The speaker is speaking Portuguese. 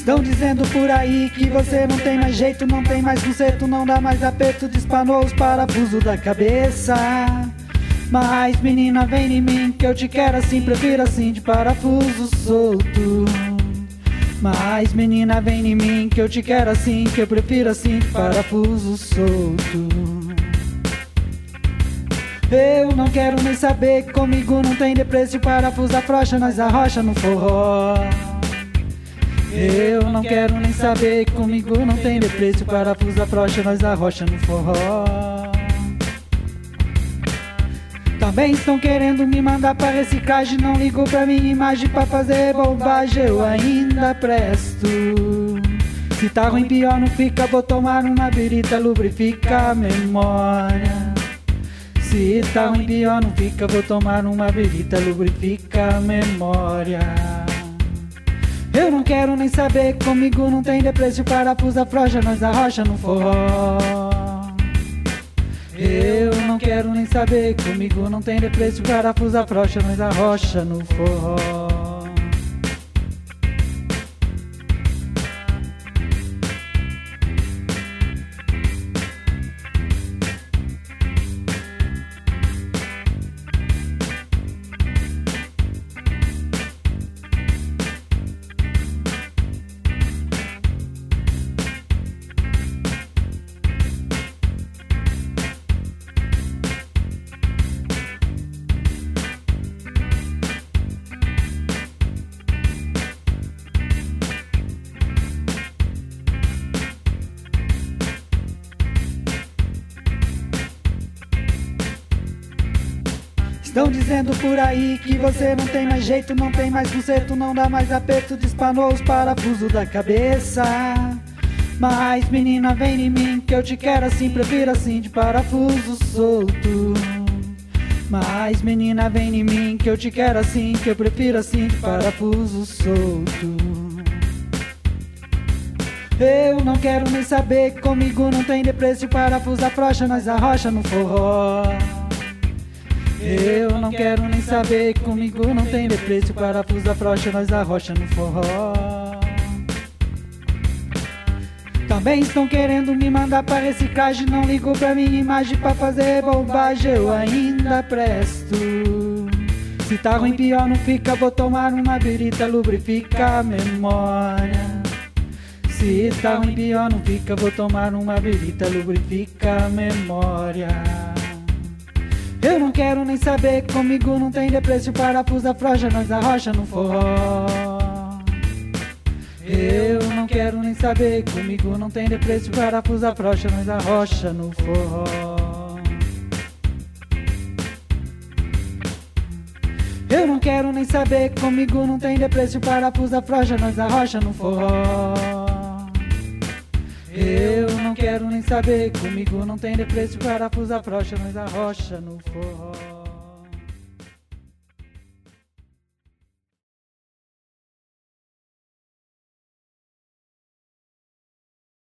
Estão dizendo por aí que você não tem mais jeito, não tem mais conserto, não dá mais aperto, despanou os parafusos da cabeça. Mas menina, vem em mim que eu te quero assim, prefiro assim de parafuso solto. Mas menina, vem em mim que eu te quero assim, que eu prefiro assim de parafuso solto. Eu não quero nem saber, comigo não tem depreço, parafuso afrouxa, nós arrocha no forró. Eu não quero nem saber, comigo não tem depreço, parafuso afrouxa, nós arrocha no forró. Também estão querendo me mandar pra reciclagem, não ligo pra minha imagem pra fazer bobagem, eu ainda presto. Se tá ruim pior não fica, vou tomar uma birita, lubrifica a memória. Se tá ruim pior não fica, vou tomar uma birita, lubrifica a memória. Eu não quero nem saber, comigo não tem depreço, parafuso afrouxa, nós arrocha no forró. Eu não quero nem saber, comigo não tem depreço, parafuso afrouxa, nós arrocha no forró. Estão dizendo por aí que você não tem mais jeito, não tem mais conserto, não dá mais aperto, despanou os parafusos da cabeça. Mas menina, vem em mim que eu te quero assim, prefiro assim de parafuso solto. Mas menina, vem em mim que eu te quero assim, que eu prefiro assim de parafuso solto. Eu não quero nem saber, comigo não tem depreço, parafuso afrouxa, nós arrocha no forró. Eu não quero nem saber, comigo não tem depreço, parafuso afrouxa, nós arrocha no forró. Também estão querendo me mandar pra reciclagem, não ligo pra minha imagem pra fazer bobagem, eu ainda presto. Se tá ruim pior não fica, vou tomar uma birita, lubrifica a memória. Se tá ruim pior não fica, vou tomar uma birita, lubrifica a memória. Eu não quero nem saber, comigo não tem depreço, parafuso afrouxa, nós arrocha no forró. Eu não quero nem saber, comigo não tem depreço, parafuso afrouxa, nós arrocha no forró. Eu não quero nem saber, comigo não tem depreço, parafuso afrouxa, nós arrocha no forró. Eu não quero nem saber, comigo não tem depreço, parafuso afrouxa, nós arrocha no forró.